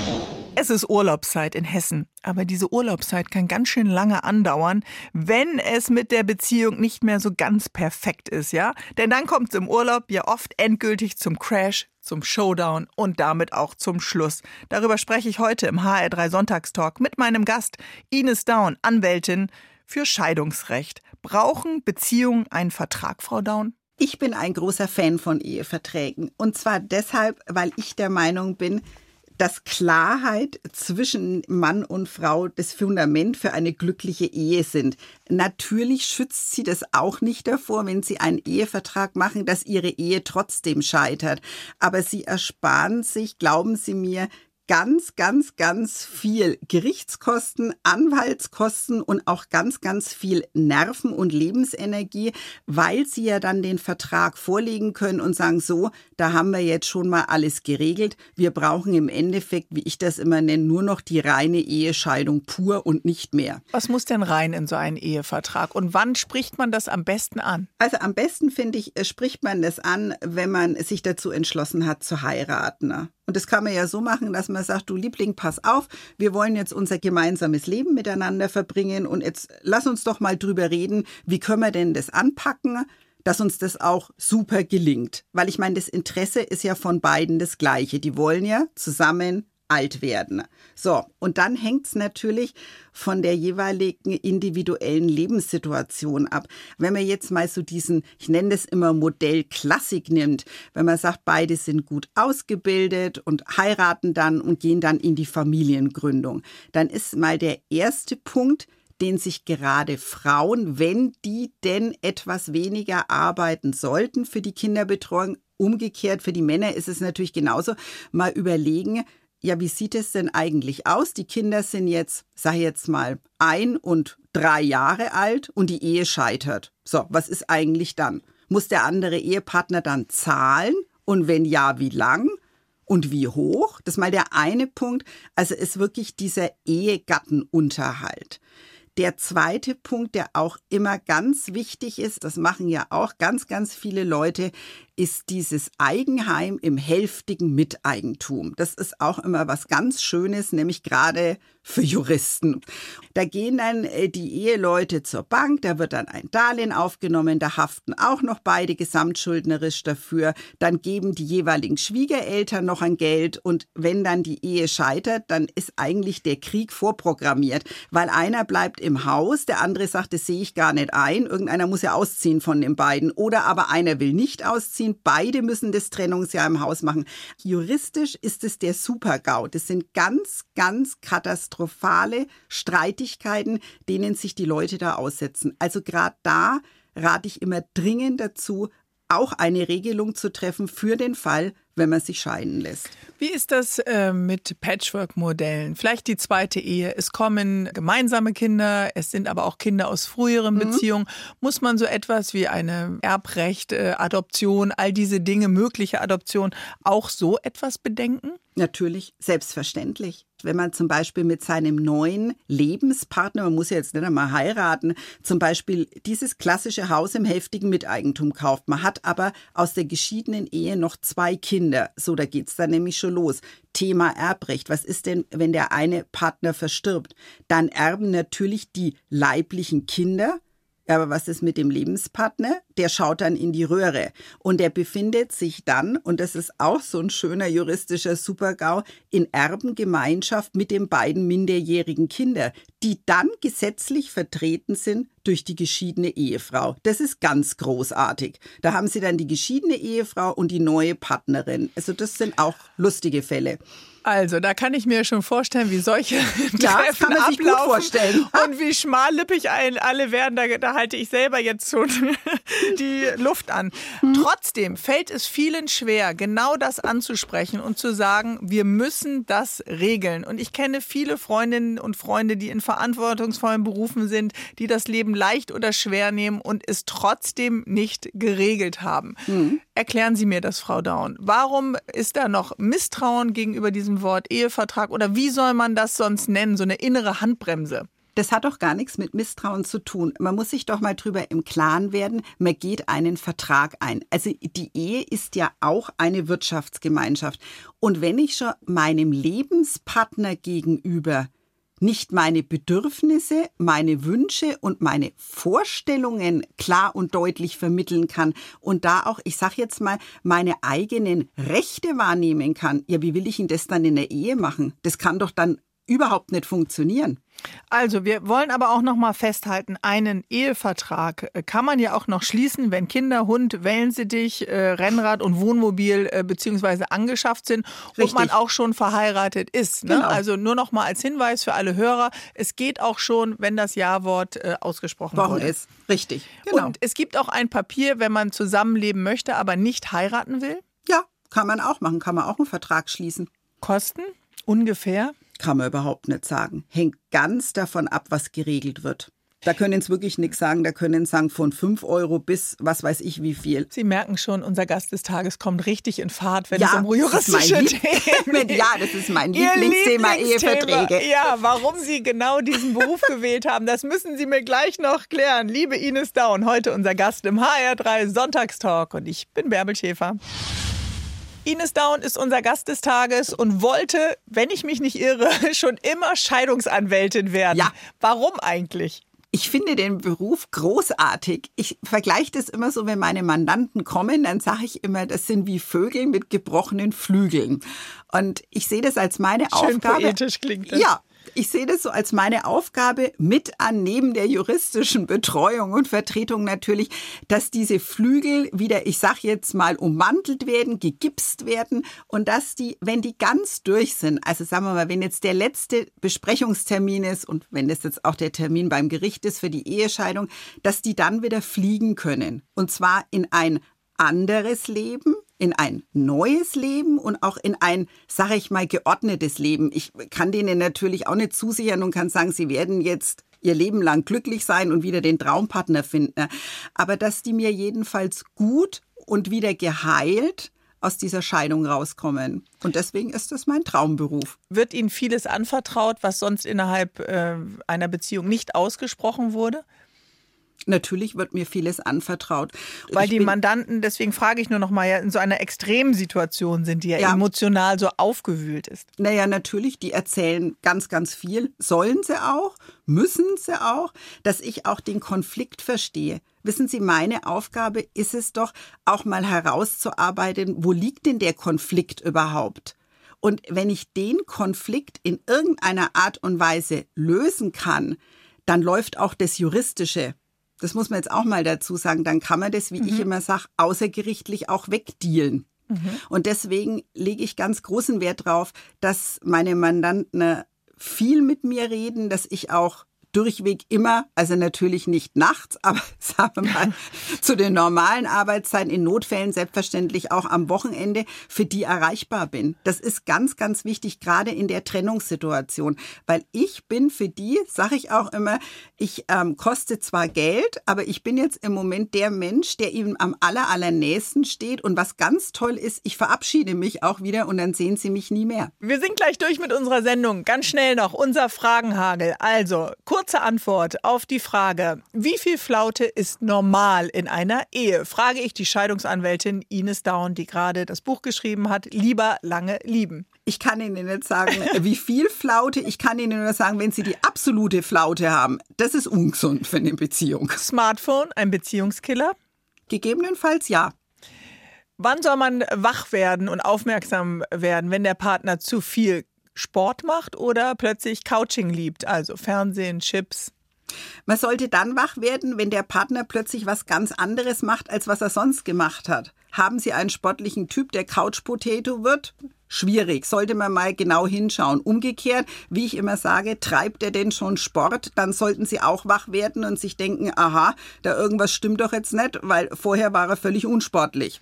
Es ist Urlaubszeit in Hessen. Aber diese Urlaubszeit kann ganz schön lange andauern, wenn es mit der Beziehung nicht mehr so ganz perfekt ist, ja? Denn dann kommt es im Urlaub ja oft endgültig zum Crash, zum Showdown und damit auch zum Schluss. Darüber spreche ich heute im H R drei Sonntagstalk mit meinem Gast Ines Daun, Anwältin für Scheidungsrecht. Brauchen Beziehungen einen Vertrag, Frau Daun? Ich bin ein großer Fan von Eheverträgen. Und zwar deshalb, weil ich der Meinung bin, dass Klarheit zwischen Mann und Frau das Fundament für eine glückliche Ehe sind. Natürlich schützt sie das auch nicht davor, wenn sie einen Ehevertrag machen, dass ihre Ehe trotzdem scheitert. Aber sie ersparen sich, glauben Sie mir, ganz, ganz, ganz viel Gerichtskosten, Anwaltskosten und auch ganz, ganz viel Nerven und Lebensenergie, weil sie ja dann den Vertrag vorlegen können und sagen, so, da haben wir jetzt schon mal alles geregelt. Wir brauchen im Endeffekt, wie ich das immer nenne, nur noch die reine Ehescheidung pur und nicht mehr. Was muss denn rein in so einen Ehevertrag und wann spricht man das am besten an? Also am besten, finde ich, spricht man das an, wenn man sich dazu entschlossen hat zu heiraten. Und das kann man ja so machen, dass man sagt, du Liebling, pass auf, wir wollen jetzt unser gemeinsames Leben miteinander verbringen und jetzt lass uns doch mal drüber reden, wie können wir denn das anpacken, dass uns das auch super gelingt. Weil ich meine, das Interesse ist ja von beiden das gleiche. Die wollen ja zusammen alt werden. So, und dann hängt es natürlich von der jeweiligen individuellen Lebenssituation ab. Wenn man jetzt mal so diesen, ich nenne das immer Modell Klassik nimmt, wenn man sagt, beide sind gut ausgebildet und heiraten dann und gehen dann in die Familiengründung, dann ist mal der erste Punkt, den sich gerade Frauen, wenn die denn etwas weniger arbeiten sollten für die Kinderbetreuung, umgekehrt für die Männer ist es natürlich genauso, mal überlegen, ja, wie sieht es denn eigentlich aus? Die Kinder sind jetzt, sag ich jetzt mal, ein und drei Jahre alt und die Ehe scheitert. So, was ist eigentlich dann? Muss der andere Ehepartner dann zahlen? Und wenn ja, wie lang? Und wie hoch? Das ist mal der eine Punkt. Also ist wirklich dieser Ehegattenunterhalt. Der zweite Punkt, der auch immer ganz wichtig ist, das machen ja auch ganz, ganz viele Leute, ist dieses Eigenheim im hälftigen Miteigentum. Das ist auch immer was ganz Schönes, nämlich gerade für Juristen. Da gehen dann die Eheleute zur Bank, da wird dann ein Darlehen aufgenommen, da haften auch noch beide gesamtschuldnerisch dafür. Dann geben die jeweiligen Schwiegereltern noch ein Geld und wenn dann die Ehe scheitert, dann ist eigentlich der Krieg vorprogrammiert, weil einer bleibt im Haus, der andere sagt, das sehe ich gar nicht ein. Irgendeiner muss ja ausziehen von den beiden oder aber einer will nicht ausziehen. Beide müssen das Trennungsjahr im Haus machen. Juristisch ist es der Super-GAU. Das sind ganz, ganz katastrophale Streitigkeiten, denen sich die Leute da aussetzen. Also gerade da rate ich immer dringend dazu, auch eine Regelung zu treffen für den Fall, wenn man sich scheiden lässt. Wie ist das äh, mit Patchwork-Modellen? Vielleicht die zweite Ehe. Es kommen gemeinsame Kinder, es sind aber auch Kinder aus früheren mhm. Beziehungen. Muss man so etwas wie eine Erbrecht, äh, Adoption, all diese Dinge, mögliche Adoption, auch so etwas bedenken? Natürlich, selbstverständlich. Wenn man zum Beispiel mit seinem neuen Lebenspartner, man muss ja jetzt nicht einmal heiraten, zum Beispiel dieses klassische Haus im hälftigen Miteigentum kauft. Man hat aber aus der geschiedenen Ehe noch zwei Kinder. So, da geht's dann nämlich schon los. Thema Erbrecht. Was ist denn, wenn der eine Partner verstirbt? Dann erben natürlich die leiblichen Kinder. Aber was ist mit dem Lebenspartner? Der schaut dann in die Röhre und der befindet sich dann, und das ist auch so ein schöner juristischer Super-GAU, in Erbengemeinschaft mit den beiden minderjährigen Kindern, die dann gesetzlich vertreten sind durch die geschiedene Ehefrau. Das ist ganz großartig. Da haben sie dann die geschiedene Ehefrau und die neue Partnerin. Also das sind auch lustige Fälle. Also, da kann ich mir schon vorstellen, wie solche ja, Treffen kann man sich ablaufen gut vorstellen. Und wie schmallippig alle werden. Da, da halte ich selber jetzt schon die Luft an. Mhm. Trotzdem fällt es vielen schwer, genau das anzusprechen und zu sagen, wir müssen das regeln. Und ich kenne viele Freundinnen und Freunde, die in verantwortungsvollen Berufen sind, die das Leben leicht oder schwer nehmen und es trotzdem nicht geregelt haben. Mhm. Erklären Sie mir das, Frau Daun. Warum ist da noch Misstrauen gegenüber diesem Wort Ehevertrag oder wie soll man das sonst nennen, so eine innere Handbremse? Das hat doch gar nichts mit Misstrauen zu tun. Man muss sich doch mal drüber im Klaren werden, man geht einen Vertrag ein. Also die Ehe ist ja auch eine Wirtschaftsgemeinschaft. Und wenn ich schon meinem Lebenspartner gegenüber nicht meine Bedürfnisse, meine Wünsche und meine Vorstellungen klar und deutlich vermitteln kann und da auch, ich sag jetzt mal, meine eigenen Rechte wahrnehmen kann, ja, wie will ich denn das dann in der Ehe machen? Das kann doch dann überhaupt nicht funktionieren. Also wir wollen aber auch noch mal festhalten, einen Ehevertrag kann man ja auch noch schließen, wenn Kinder, Hund, Wellensittich, äh, Rennrad und Wohnmobil äh, beziehungsweise angeschafft sind. Richtig. Und man auch schon verheiratet ist. Ne? Genau. Also nur noch mal als Hinweis für alle Hörer, es geht auch schon, wenn das Ja-Wort äh, ausgesprochen wurde. ist. Richtig. Genau. Und es gibt auch ein Papier, wenn man zusammenleben möchte, aber nicht heiraten will. Ja, kann man auch machen, kann man auch einen Vertrag schließen. Kosten ungefähr? Kann man überhaupt nicht sagen. Hängt ganz davon ab, was geregelt wird. Da können Sie wirklich nichts sagen. Da können Sie sagen, von fünf Euro bis was weiß ich wie viel. Sie merken schon, unser Gast des Tages kommt richtig in Fahrt, wenn ja, es um juristische Themen geht. Ja, das ist mein Lieblingsthema, Eheverträge. Ja, warum Sie genau diesen Beruf gewählt haben, das müssen Sie mir gleich noch klären. Liebe Ines Daun, heute unser Gast im H R drei Sonntagstalk und ich bin Bärbel Schäfer. Ines Daun ist unser Gast des Tages und wollte, wenn ich mich nicht irre, schon immer Scheidungsanwältin werden. Ja. Warum eigentlich? Ich finde den Beruf großartig. Ich vergleiche das immer so, wenn meine Mandanten kommen, dann sage ich immer, das sind wie Vögel mit gebrochenen Flügeln. Und ich sehe das als meine Schön Aufgabe. Poetisch klingt das. Ja. Ich sehe das so als meine Aufgabe mit an, neben der juristischen Betreuung und Vertretung natürlich, dass diese Flügel wieder, ich sag jetzt mal, ummantelt werden, gegipst werden und dass die, wenn die ganz durch sind, also sagen wir mal, wenn jetzt der letzte Besprechungstermin ist und wenn das jetzt auch der Termin beim Gericht ist für die Ehescheidung, dass die dann wieder fliegen können. Und zwar in ein anderes Leben, in ein neues Leben und auch in ein, sage ich mal, geordnetes Leben. Ich kann denen natürlich auch nicht zusichern und kann sagen, sie werden jetzt ihr Leben lang glücklich sein und wieder den Traumpartner finden. Aber dass die mir jedenfalls gut und wieder geheilt aus dieser Scheidung rauskommen. Und deswegen ist das mein Traumberuf. Wird Ihnen vieles anvertraut, was sonst innerhalb äh, einer Beziehung nicht ausgesprochen wurde? Natürlich wird mir vieles anvertraut. Weil ich die bin, Mandanten, deswegen frage ich nur noch mal, ja, in so einer Extremsituation sind, die ja, ja emotional so aufgewühlt ist. Naja, natürlich, die erzählen ganz, ganz viel. Sollen sie auch, müssen sie auch, dass ich auch den Konflikt verstehe. Wissen Sie, meine Aufgabe ist es doch, auch mal herauszuarbeiten, wo liegt denn der Konflikt überhaupt? Und wenn ich den Konflikt in irgendeiner Art und Weise lösen kann, dann läuft auch das Juristische. Das muss man jetzt auch mal dazu sagen, dann kann man das, wie mhm. ich immer sage, außergerichtlich auch wegdealen. Mhm. Und deswegen lege ich ganz großen Wert drauf, dass meine Mandanten viel mit mir reden, dass ich auch durchweg immer, also natürlich nicht nachts, aber sagen wir mal zu den normalen Arbeitszeiten, in Notfällen selbstverständlich auch am Wochenende für die erreichbar bin. Das ist ganz, ganz wichtig, gerade in der Trennungssituation, weil ich bin für die, sage ich auch immer, ich ähm, koste zwar Geld, aber ich bin jetzt im Moment der Mensch, der ihm am aller, allernächsten steht und was ganz toll ist, ich verabschiede mich auch wieder und dann sehen Sie mich nie mehr. Wir sind gleich durch mit unserer Sendung. Ganz schnell noch unser Fragenhagel. Also, kurz Kurze Antwort auf die Frage, wie viel Flaute ist normal in einer Ehe? Frage ich die Scheidungsanwältin Ines Daun, die gerade das Buch geschrieben hat, Lieber lange lieben. Ich kann Ihnen nicht sagen, wie viel Flaute. Ich kann Ihnen nur sagen, wenn Sie die absolute Flaute haben, das ist ungesund für eine Beziehung. Smartphone, ein Beziehungskiller? Gegebenenfalls ja. Wann soll man wach werden und aufmerksam werden, wenn der Partner zu viel Sport macht oder plötzlich Couching liebt, also Fernsehen, Chips? Man sollte dann wach werden, wenn der Partner plötzlich was ganz anderes macht, als was er sonst gemacht hat. Haben Sie einen sportlichen Typ, der Couch-Potato wird? Schwierig, sollte man mal genau hinschauen. Umgekehrt, wie ich immer sage, treibt er denn schon Sport? Dann sollten Sie auch wach werden und sich denken, aha, da irgendwas stimmt doch jetzt nicht, weil vorher war er völlig unsportlich.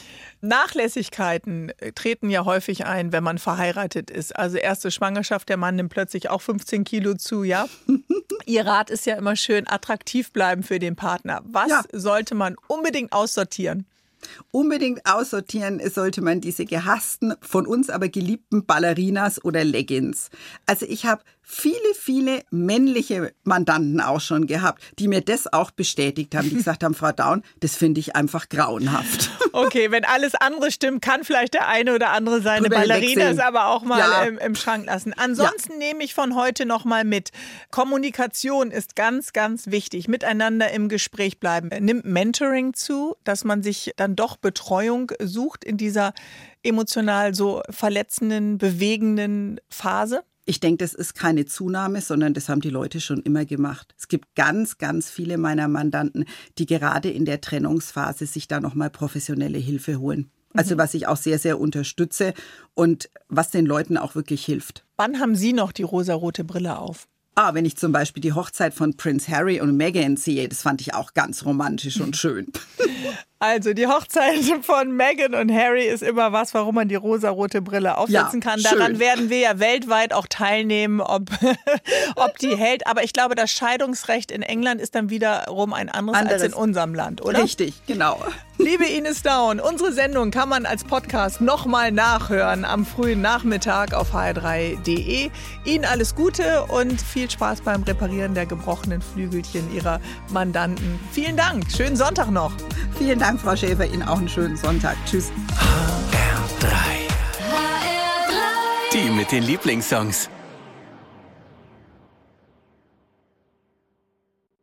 Nachlässigkeiten treten ja häufig ein, wenn man verheiratet ist. Also erste Schwangerschaft, der Mann nimmt plötzlich auch fünfzehn Kilo zu, ja? Ihr Rat ist ja immer schön, attraktiv bleiben für den Partner. Was ja. sollte man unbedingt aussortieren? Unbedingt aussortieren sollte man diese gehassten, von uns aber geliebten Ballerinas oder Leggings. Also ich habe viele, viele männliche Mandanten auch schon gehabt, die mir das auch bestätigt haben, die gesagt haben, Frau Daun, das finde ich einfach grauenhaft. Okay, wenn alles andere stimmt, kann vielleicht der eine oder andere seine Drüber Ballerinas aber auch mal ja. im, im Schrank lassen. Ansonsten ja. nehme ich von heute noch mal mit. Kommunikation ist ganz, ganz wichtig. Miteinander im Gespräch bleiben. Nimmt Mentoring zu, dass man sich dann doch Betreuung sucht in dieser emotional so verletzenden, bewegenden Phase? Ich denke, das ist keine Zunahme, sondern das haben die Leute schon immer gemacht. Es gibt ganz, ganz viele meiner Mandanten, die gerade in der Trennungsphase sich da nochmal professionelle Hilfe holen. Also was ich auch sehr, sehr unterstütze und was den Leuten auch wirklich hilft. Wann haben Sie noch die rosarote Brille auf? Ah, wenn ich zum Beispiel die Hochzeit von Prince Harry und Meghan sehe, das fand ich auch ganz romantisch und schön. Also die Hochzeit von Meghan und Harry ist immer was, warum man die rosarote Brille aufsetzen ja, kann. Daran schön. Werden wir ja weltweit auch teilnehmen, ob, ob die hält. Aber ich glaube, das Scheidungsrecht in England ist dann wiederum ein anderes, anderes als in unserem Land, oder? Richtig, genau. Liebe Ines Daun, unsere Sendung kann man als Podcast nochmal nachhören am frühen Nachmittag auf h r drei punkt d e. Ihnen alles Gute und viel Spaß beim Reparieren der gebrochenen Flügelchen Ihrer Mandanten. Vielen Dank, schönen Sonntag noch. Vielen Dank, Frau Schäfer, Ihnen auch einen schönen Sonntag. Tschüss. H R drei. H R drei. Die mit den Lieblingssongs.